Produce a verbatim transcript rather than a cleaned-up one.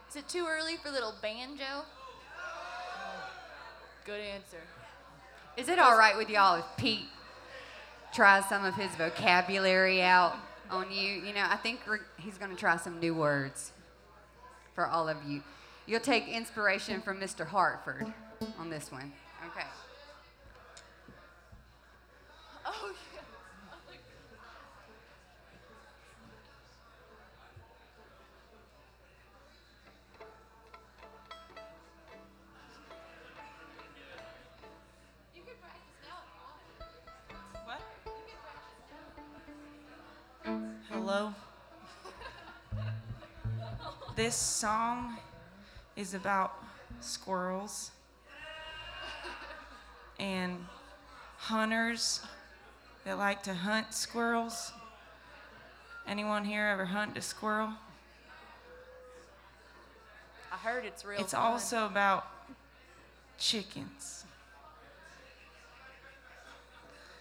Is it too early for little banjo? Good answer. Is it all right with y'all if Pete tries some of his vocabulary out on you? You know, I think we're, he's going to try some new words for all of you. You'll take inspiration from Mister Hartford on this one. Okay. Oh, yeah. You can practice now if you want. What? Hello. This song is about squirrels and hunters that like to hunt squirrels. Anyone here ever hunt a squirrel? I heard it's real It's fun. also about chickens.